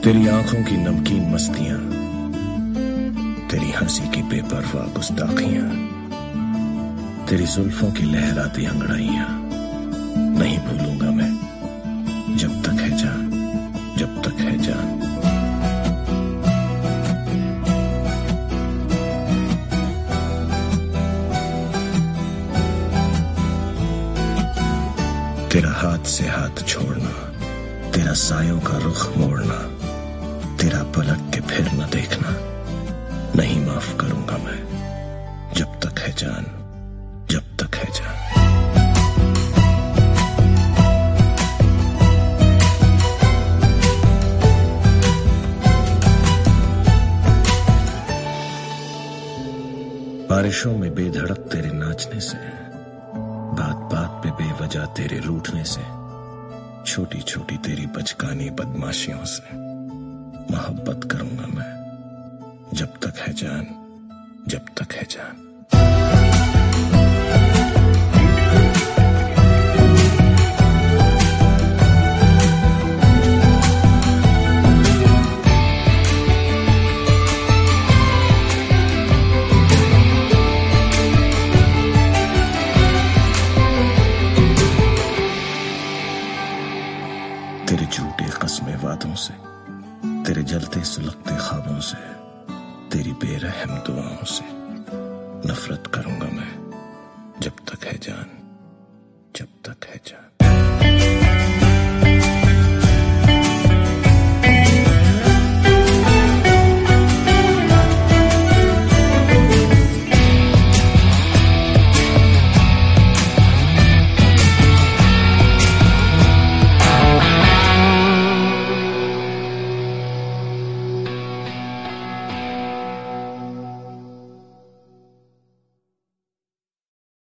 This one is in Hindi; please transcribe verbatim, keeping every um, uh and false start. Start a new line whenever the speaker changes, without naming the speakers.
तेरी आंखों की नमकीन मस्तियां, तेरी हंसी की बेपरवाह गुस्ताखियां, तेरी जुल्फों की लहराती अंगड़ाइयां नहीं भूलूंगा मैं, जब तक है जान, जब तक है जान। तेरा हाथ से हाथ छोड़ना, तेरा सायों का रुख मोड़ना, तेरा पलट के फिर न देखना नहीं माफ करूंगा मैं, जब तक है जान, जब तक है जान। बारिशों में बेधड़क तेरे नाचने से, बात बात पे बेवजह तेरे रूठने से, छोटी छोटी तेरी बचकानी बदमाशियों से मोहब्बत करूंगा मैं, जब तक है जान, जब तक है जान। तेरे झूठे कस्मे वादों से, तेरे जलते सुलगते ख्वाबों से, तेरी बेरहम दुआओं से नफरत करूंगा मैं, जब तक है जान।